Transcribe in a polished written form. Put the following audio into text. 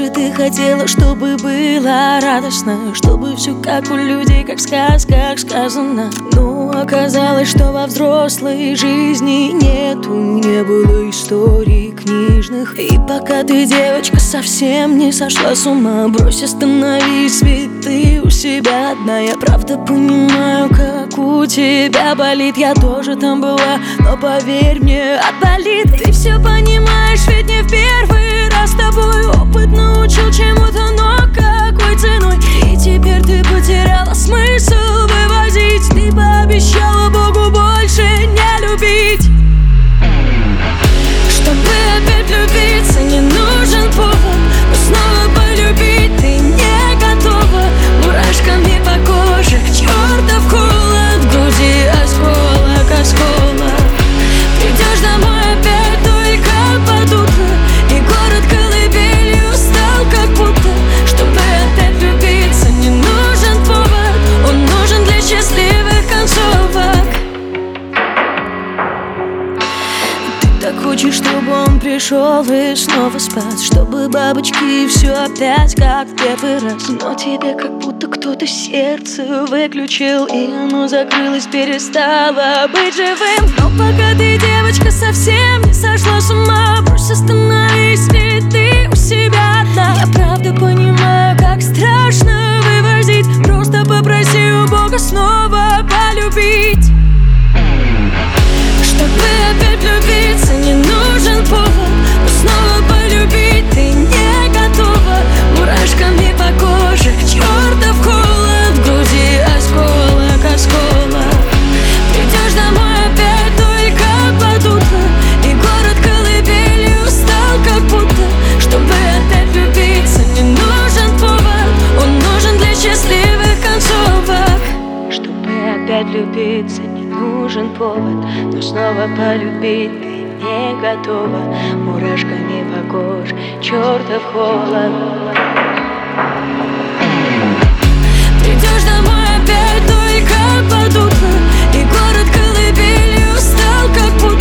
же ты хотела, чтобы было радостно, чтобы все как у людей, как в сказках сказано. Но оказалось, что во взрослой жизни не было историй книжных. И пока ты, девочка, совсем не сошла с ума, брось, остановись, ведь ты у себя одна. Я правда понимаю, как у тебя болит, я тоже там была, но поверь мне, отболит. Ты все понимаешь, ведь не в первый раз с тобой опыт научил чему-то, но какой ценой? И теперь ты потеряла смысл вывозить. Ты пообещала Богу больше не любить. Чтобы опять влюбиться, не нужен повод, но снова полюбить ты не готова. Мурашками по коже, чертов холод, в груди осколок, осколок. Придешь домой опять только под утро, и город колыбелью стал как будто. Чтобы опять влюбиться, не нужен повод, он нужен для счастливых концовок. Ты так хочешь, чтобы он пришел и снова спать, чтобы бабочки и все опять как в первый раз. Но тебе как будто кто-то сердце выключил, и оно закрылось, перестало быть живым. Но пока ты, девочка, совсем не сошла с ума, брось, остановись, ведь ты у себя одна. Я правда понимаю, как страшно вывозить, просто попроси у Бога снова полюбить. Чтобы опять влюбиться, не нужен повод, но снова полюбить ты не готова. Мурашками по коже, чертов холод, в груди осколок, осколок. Придешь домой опять только под утро, и город колыбелью стал как будто. Чтобы опять влюбиться, не нужен повод, он нужен для счастливых концовок. Чтобы опять влюбиться, не нужен повод, но снова полюбить ты не готова. Мурашками по коже, чертов холод. Придешь домой опять только под утро, и город колыбелью стал как будто.